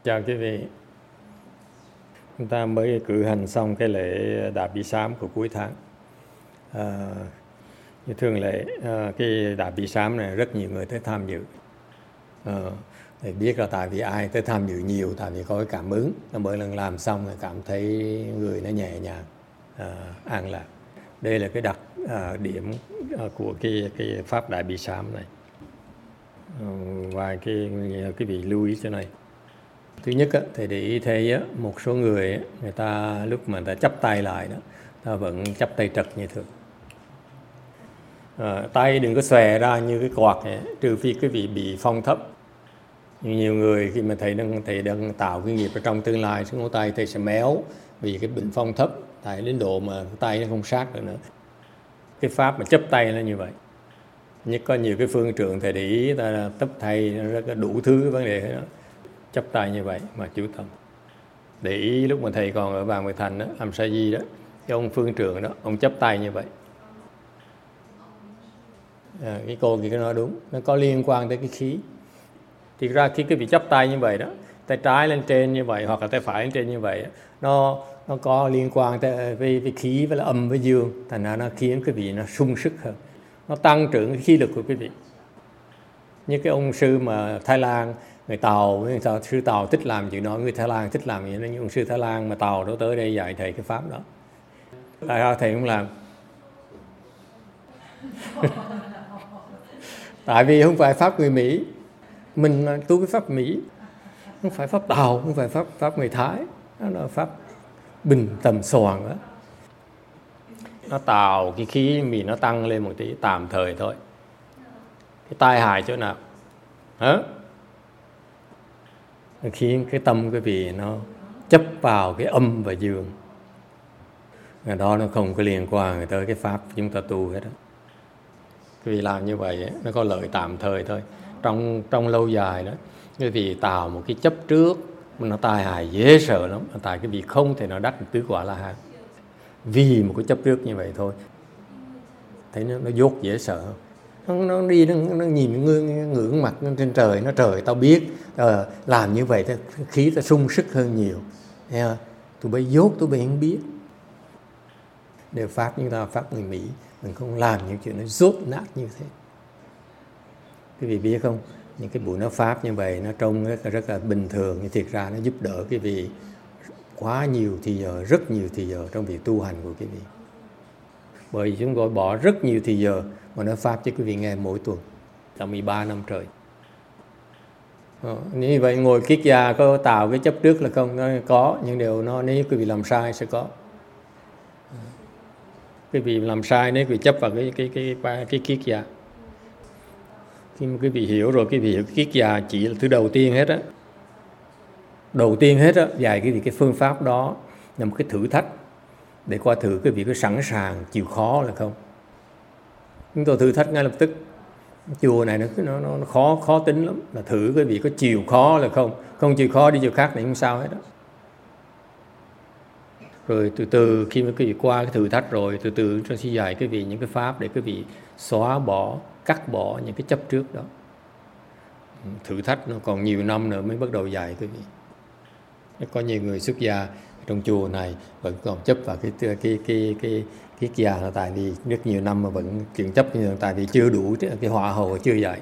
Chào quý vị. Chúng ta mới cử hành xong cái lễ Đạp Bi Sám của cuối tháng. Như thường lệ, cái Đạp Bi Sám này rất nhiều người tới tham dự. Để biết là tại vì ai tới tham dự nhiều, tại vì có cái cảm ứng. Mỗi lần làm xong thì cảm thấy người nó nhẹ nhàng, an lạc. Đây là cái đặc điểm của cái pháp Đại Bi Sám này. Vài cái quý vị lưu ý cho này. Thứ nhất thì để ý thấy một số người ta lúc mà người ta chắp tay lại đó, ta vẫn chắp tay trật như thường. Tay đừng có xòe ra như cái quạt này, trừ phi quý vị bị phong thấp. Nhiều người khi mà thầy đang tạo cái nghiệp ở trong tương lai, xuống ngón tay thầy sẽ méo vì cái bệnh phong thấp, tại đến độ mà tay nó không sát được nữa. Cái pháp mà chấp tay nó như vậy. Nhưng có nhiều cái phương trượng thầy để ý ta tấp thay rất là đủ thứ vấn đề đó. Chấp tay như vậy mà chú tâm. Để ý lúc mà thầy còn ở Vàng Bạch Thành đó, làm sa di đó, cái ông phương trượng đó, ông chấp tay như vậy. Cái cô kia nói đúng, nó có liên quan tới cái khí. Thì ra khi cái vị chấp tay như vậy đó, tay trái lên trên như vậy hoặc là tay phải lên trên như vậy, nó có liên quan tới với khí với là âm với dương, thành ra nó khiến cái vị nó sung sức hơn, nó tăng trưởng cái khí lực của quý vị. Như cái ông sư mà Thái Lan, người Tàu, sư Tàu thích làm chuyện đó, người Thái Lan thích làm vậy đó, nhưng ông sư Thái Lan mà Tàu đó tới đây dạy thầy cái pháp đó. Tại sao thầy không làm? Tại vì không phải pháp người Mỹ, mình tu cái pháp Mỹ, không phải pháp Tàu, không phải pháp người Thái, đó là pháp bình tầm xoàng đó. Nó tạo cái khí mình nó tăng lên một tí tạm thời thôi. Cái tai hại chỗ nào? Hả? Khiến cái tâm quý vị nó chấp vào cái âm và dương. Cái đó nó không có liên quan tới cái pháp chúng ta tu hết đó. Quý vị làm như vậy nó có lợi tạm thời thôi. Trong lâu dài đó, quý vị tạo một cái chấp trước nó tai hại dễ sợ lắm. Tại cái vị không thể nào đắc được tứ quả La Hán. Vì một cái chấp trước như vậy thôi. Thấy nó dốt dễ sợ không? Nó đi nó nhìn ngưỡng mặt trên trời, nó trời tao biết làm như vậy khí ta sung sức hơn nhiều. Tụi bay dốt, tụi bay không biết. Đều pháp chúng ta pháp người Mỹ, mình không làm những chuyện nó dốt nát như thế. Quý vị biết không, những cái buổi nó pháp như vậy nó trông rất là bình thường, nhưng thiệt ra nó giúp đỡ quý vị quá nhiều thì giờ, rất nhiều thì giờ trong việc tu hành của quý vị. Bởi vì chúng tôi bỏ rất nhiều thì giờ mà nói pháp cho quý vị nghe mỗi tuần, trong 13 năm trời. Như vậy ngồi kiết già có tạo cái chấp trước là không? Nó có, nhưng điều nó nếu quý vị làm sai sẽ có. Quý vị làm sai nếu quý vị chấp vào cái kiết già. Khi mà quý vị hiểu rồi, quý vị hiểu kiết già chỉ là thứ đầu tiên hết á. Đầu tiên hết á, dạy quý vị cái phương pháp đó là một cái thử thách để qua thử quý vị có sẵn sàng chịu khó là không. Chúng tôi thử thách ngay lập tức. Chùa này nó khó tính lắm, là thử quý vị có chịu khó là không. Không chịu khó đi chùa khác thì không sao hết đó. Rồi từ từ khi mà quý vị qua cái thử thách rồi, từ từ tôi sẽ dạy quý vị những cái pháp để quý vị xóa bỏ, cắt bỏ những cái chấp trước đó. Thử thách nó còn nhiều năm nữa mới bắt đầu dạy quý vị. Có nhiều người xuất gia trong chùa này vẫn còn chấp vào cái già là tại vì rất nhiều năm mà vẫn chuyện chấp như tại vì chưa đủ cái hỏa hầu chưa dạy.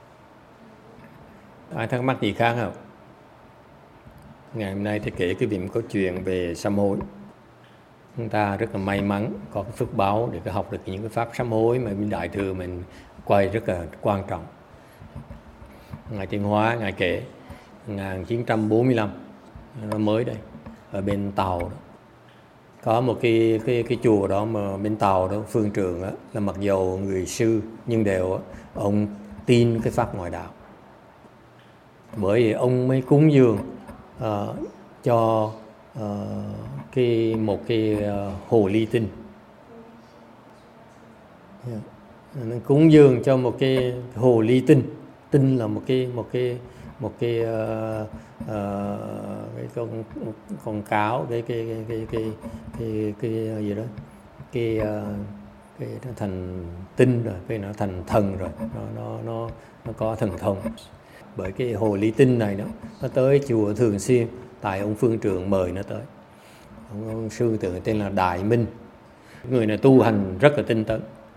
Ai thắc mắc gì khác không? Ngày hôm nay thì kể cái việc có chuyện về sám hối. Chúng ta rất là may mắn có cái phước báo để học được những cái pháp sám hối mà bên Đại Thừa mình quay rất là quan trọng. Ngài Tiên Hóa Ngài kể 1945 nó mới đây ở bên Tàu đó. Có một cái chùa đó mà bên Tàu đó, phương trượng đó, là mặc dầu người sư nhưng đều ông tin cái pháp ngoại đạo. Bởi vì ông mới cúng dường cho một cái hồ ly tinh. Cúng dường cho một cái hồ ly tinh. Tinh là một cái con cáo, cái gì đó, cái nó thành tinh rồi, cái nó thành thần rồi, nó có thần thông. bởi cái hồ ly tinh này đó, nó tới chùa thường xuyên, tại ông phương trượng mời nó tới. Ông sư tử tên là Đại Minh, người này tu hành rất là tinh tấn.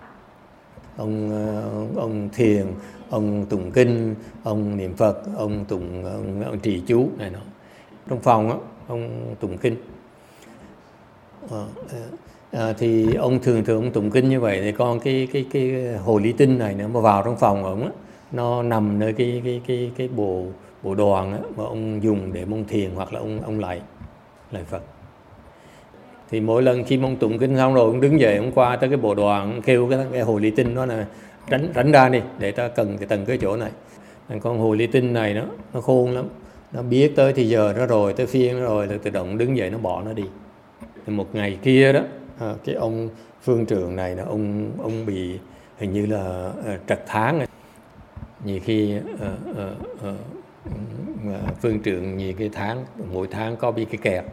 Ông thiền, ông tụng kinh, ông niệm Phật, ông trì chú này nọ. Trong phòng á, ông tụng kinh. Thì ông thường ông tụng kinh như vậy, thì con cái hồ ly tinh này nữa mà vào trong phòng ông á, nó nằm nơi cái bộ đoàn á, mà ông dùng để ông thiền hoặc là ông lạy Phật. Thì mỗi lần khi ông tụng kinh xong rồi, ông đứng dậy, ông qua tới cái bộ đoàn, ông kêu cái hồ ly tinh đó là tránh ra đi, để ta cần cái chỗ này. Con hồ ly tinh này nó khôn lắm, nó biết tới thì giờ nó rồi, tới phiên nó rồi, tự động đứng dậy nó bỏ nó đi. Thì một ngày kia đó, cái ông phương trượng này là ông bị hình như là trật tháng. Nhiều khi phương trượng nhiều cái tháng, mỗi tháng có bị cái kẹt.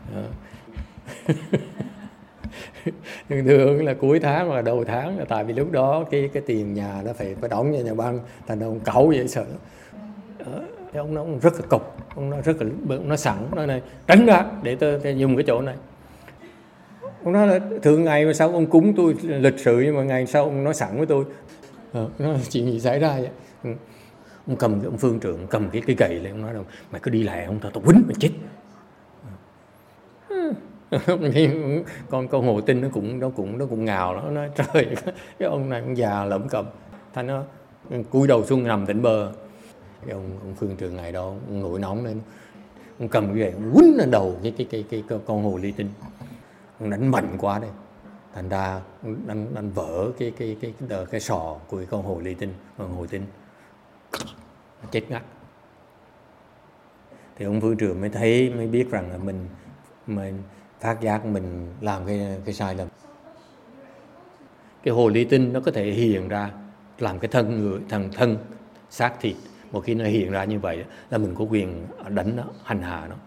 Thường là cuối tháng hoặc là đầu tháng, là tại vì lúc đó cái tiền nhà nó phải đóng cho nhà băng, thành ông cẩu vậy sợ. Ông nó rất là cục, ông nó sẵn nói này, tránh ra để tôi dùng cái chỗ này. Ông nói là thường ngày mà sao ông cúng tôi lịch sự, nhưng mà ngày sau ông nói sẵn với tôi. Nó chuyện gì xảy ra vậy? Ông cầm ông phương trượng cầm cái gậy lên, ông nói là mày cứ đi lại, ông tao quýnh mày chết. con hồ tinh nó cũng ngào, nó nói trời, cái ông này ông già lẩm cẩm, thành nó cúi đầu xuống nằm tỉnh bơ. Cái ông phương trượng ngày đó ông nổi nóng lên, ông cầm cái gậy ông quýnh lên đầu cái con hồ ly tinh. Ông đánh mạnh quá đây, thành ra đánh vỡ cái sọ của cái con hồ ly tinh, con hồ tinh chết ngắt. Thì ông phương trượng mới biết rằng là mình phát giác mình làm cái sai lầm. Cái hồ ly tinh nó có thể hiện ra làm cái thân xác thịt. Một khi nó hiện ra như vậy là mình có quyền đánh nó, hành hạ nó.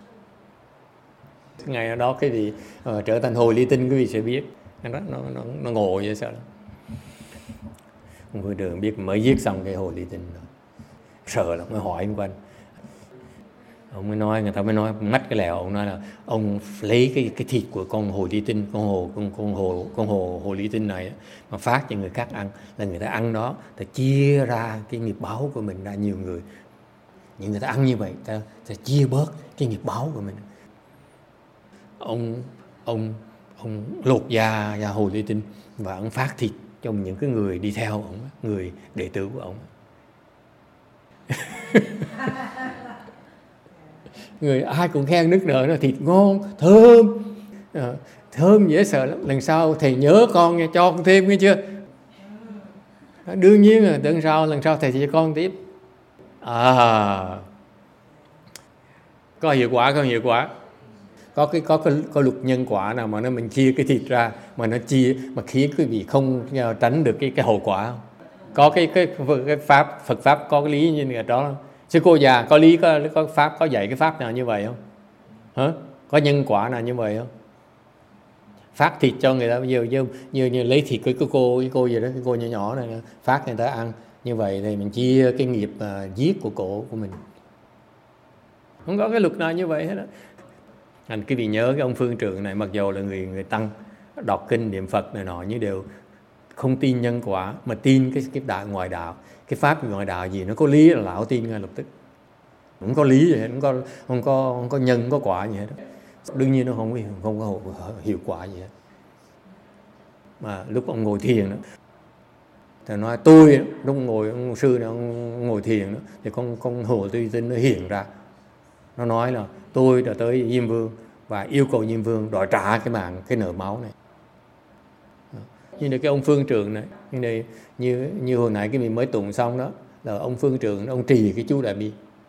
Ngày đó cái gì trở thành hồ ly tinh, quý vị sẽ biết nó ngộ vậy sao đó. Ông phương trượng biết mới giết xong cái hồ ly tinh rồi, sợ lắm, mới hỏi ông quanh. Ông mới nói, người ta mới nói mắt cái lèo, ông nói là ông lấy cái thịt của con hồ ly tinh, con hồ ly tinh này mà phát cho người khác ăn, là người ta ăn đó, ta chia ra cái nghiệp báo của mình ra nhiều người. Những người ta ăn như vậy, ta chia bớt cái nghiệp báo của mình. Ông lột da hồ ly tinh và ông phát thịt cho những cái người đi theo ông, người đệ tử của ông. Người ai cũng khen nức nở, nó thịt ngon, thơm dễ sợ lắm. Lần sau thầy nhớ con nha, cho con thêm nghe chưa? Đương nhiên là lần sau thầy sẽ cho con tiếp. Có hiệu quả. Có luật nhân quả nào mà mình chia cái thịt ra mà nó khiến quý vị không tránh được cái hậu quả không? Có cái Phật pháp có cái lý như vậy đó không? Sư cô già có pháp, có dạy cái pháp nào như vậy không? Hả? Có nhân quả nào như vậy không? Phát thịt cho người ta như lấy thịt cái cô gì đó, cái cô nhỏ này phát người ta ăn, như vậy thì mình chia cái nghiệp giết của cổ của mình. Không có cái luật nào như vậy hết đó. Anh quý vị nhớ cái ông phương trượng này, mặc dù là người tăng đọc kinh niệm Phật này nọ, nhưng đều không tin nhân quả mà tin cái đại ngoại đạo. Cái pháp ngoại đạo gì nó có lý là lão tin ngay lập tức. Không có lý gì hết, không có nhân, không có quả gì hết. Đương nhiên nó không có hiệu quả gì hết. Mà lúc ông ngồi thiền đó, thì nói tôi lúc ông sư này ông ngồi thiền đó, thì con hồ ly tinh nó hiện ra. Nó nói là tôi đã tới Diêm Vương và yêu cầu Diêm Vương đòi trả cái nợ máu này. Như là cái ông phương trượng này, như hồi nãy cái mình mới tụng xong đó, là ông phương trượng ông trì cái chú Đại Bi.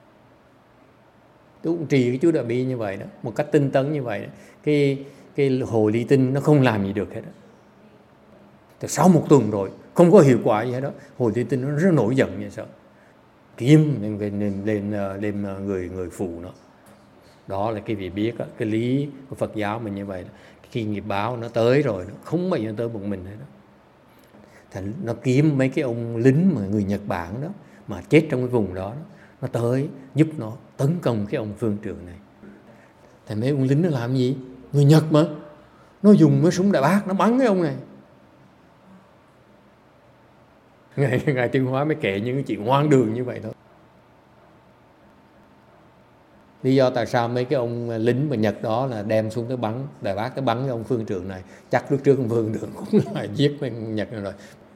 Tôi cũng trì cái chú Đại Bi như vậy đó, một cách tinh tấn như vậy đó. Cái hồ ly tinh nó không làm gì được hết đó. Từ sau một tuần rồi không có hiệu quả gì hết đó, hồ ly tinh nó rất nổi giận vậy sao? Kiếm lên người phụ nó. Đó là cái vị biết đó, cái lý của Phật giáo mình như vậy đó. Khi nghiệp báo nó tới rồi, nó không bao giờ tới một mình hết đó. Thành nó kiếm mấy cái ông lính mà người Nhật Bản đó mà chết trong cái vùng đó, nó tới giúp nó tấn công cái ông phương trượng này. Thì mấy ông lính nó làm gì? Người Nhật mà, nó dùng cái súng đại bác nó bắn cái ông này. Ngài Tuyên Hóa mới kể những cái chuyện hoang đường như vậy thôi. Lý do tại sao mấy cái ông lính mà Nhật đó là đem xuống tới bắn đại bác, tới bắn cái ông phương trượng này, chắc lúc trước ông phương trượng cũng là giết mấy Nhật rồi.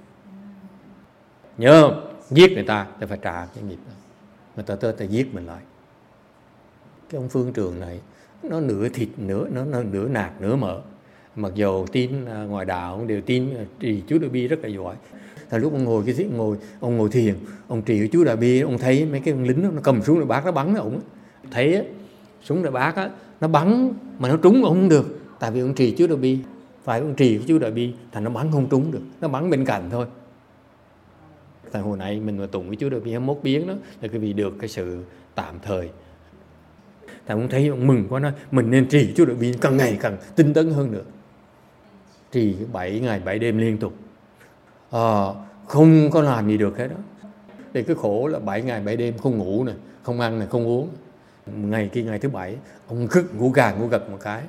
Nhớ không? Giết người ta phải trả cái nghiệp đó. Người ta tới ta giết mình lại. Cái ông phương trượng này nó nửa thịt nó nửa nạc nửa mỡ. Mặc dù tin ngoại đạo ông đều tin trì chú Đại Bi rất là giỏi. Thời lúc ông ngồi thiền, ông trì chú Đại Bi, ông thấy mấy cái lính nó cầm súng đại bác nó bắn ông, thấy á, súng đại bác á, nó bắn mà nó trúng ông không được, tại vì ông trì chú Đại Bi, phải ông trì chú Đại Bi, thành nó bắn không trúng được, nó bắn bên cạnh thôi. Tại hồi nãy mình mà tụng với chú Đại Bi 21 biến đó là cái vì được cái sự tạm thời. Tại ông thấy ông mừng quá, nói mình nên trì chú Đại Bi càng ngày càng tinh tấn hơn nữa. Trì 7 ngày 7 đêm liên tục, không có làm gì được hết đó. Thì cái khổ là 7 ngày 7 đêm không ngủ này, không ăn này, không uống. Ngày thứ 7 ông ngủ gật một cái,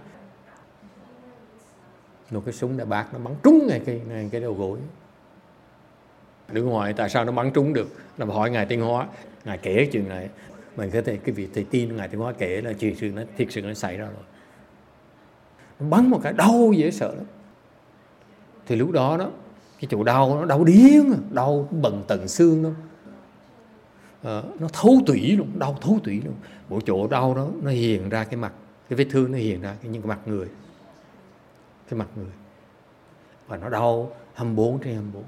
một cái súng đại bác nó bắn trúng ngay cái đầu gối. Đứng ngoài tại sao nó bắn trúng được là hỏi Ngài Tuyên Hóa. Ngài kể cái chuyện này, mình có thể cái việc thầy tin Ngài Tuyên Hóa kể là thiệt sự nó xảy ra rồi. Nó bắn một cái đau dễ sợ lắm. Thì lúc đó cái chỗ đau nó đau điên, đau bần tận xương đâu, nó thấu tủy luôn, đau thấu tủy luôn. Bộ chỗ đau đó nó hiện ra cái mặt, cái vết thương nó hiện ra những cái mặt người, và nó đau 24/24.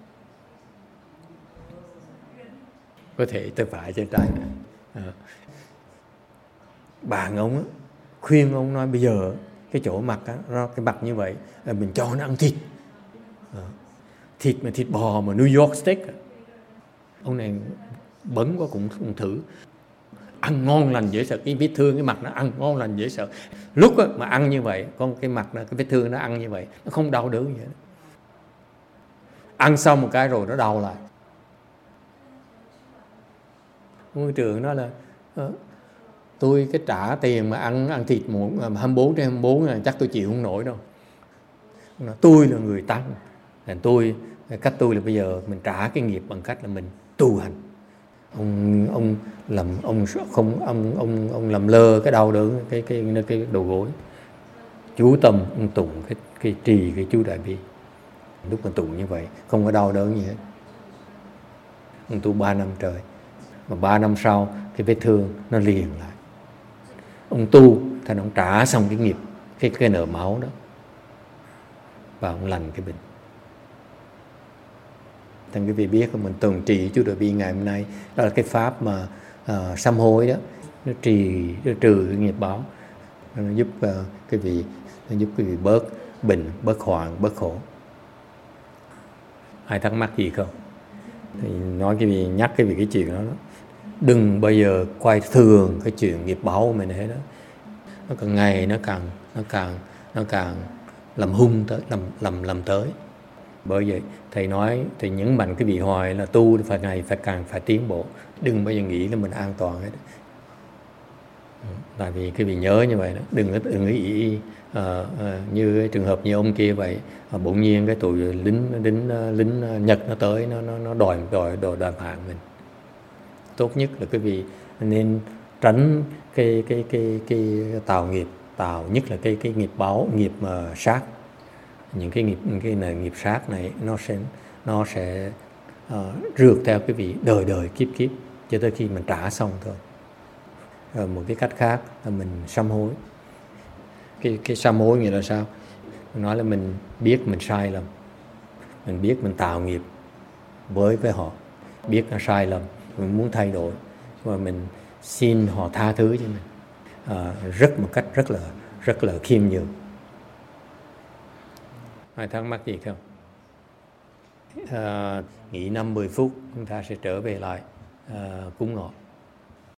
Có thể tay phải chân trái. Bạn ông á, khuyên ông nói bây giờ cái chỗ mặt á, cái mặt như vậy mình cho nó ăn thịt. Thịt bò mà New York steak. Ông này bấn quá cũng thử. Ăn ngon lành dễ sợ, cái vết thương cái mặt nó ăn ngon lành dễ sợ. Lúc mà ăn như vậy, con cái mặt cái vết thương nó ăn như vậy, nó không đau đớn gì hết. Ăn xong một cái rồi nó đau lại. Ngôi trường nói là tôi cái trả tiền mà ăn thịt 24/24 là chắc tôi chịu không nổi đâu. Tôi là người tăng, cách tôi là bây giờ mình trả cái nghiệp bằng cách là mình tu hành. Ông làm lơ cái đau đớn cái đầu gối, chú tâm ông tụng cái trì cái chú Đại Bi. Lúc mình tụng như vậy không có đau đớn gì hết. Ông tu 3 năm trời, mà 3 năm sau cái vết thương nó liền lại. Ông tu thành ông trả xong cái nghiệp, cái nợ máu đó, và ông lành cái bệnh. Thành quý vị biết mình tuần trì chú Đại Bi ngày hôm nay, đó là cái pháp mà sám hối đó, nó trừ cái nghiệp báo, nó giúp quý vị bớt bệnh, bớt hoạn, bớt khổ. Ai thắc mắc gì không? Thì nói cái gì, nhắc cái chuyện đó. Đừng bao giờ quay thường cái chuyện nghiệp báo của mình hết đó. Nó càng ngày nó càng làm hung tới, làm tới. Bởi vậy thầy nói, thầy nhấn mạnh cái vị hoài là tu phải tiến bộ. Đừng bao giờ nghĩ là mình an toàn hết. Tại vì cái vị nhớ như vậy đó, đừng nghĩ như cái trường hợp như ông kia vậy, bỗng nhiên cái tụi lính Nhật nó tới, nó đòi mạng mình. Tốt nhất là cái vị nên tránh cái tạo nghiệp, nhất là cái nghiệp báo, nghiệp mà sát. Những cái nghiệp sát này nó sẽ rượt theo cái vị đời kiếp cho tới khi mình trả xong thôi. Rồi một cái cách khác là mình sám hối. Cái sám hối nghĩa là sao? Mình nói là mình biết mình sai lầm, mình biết mình tạo nghiệp với họ, biết là sai lầm, mình muốn thay đổi, và mình xin họ tha thứ cho mình, một cách rất là khiêm nhường. Ai thắc mắc gì không? Nghỉ 5-10 phút chúng ta sẽ trở về lại cúng ngọ.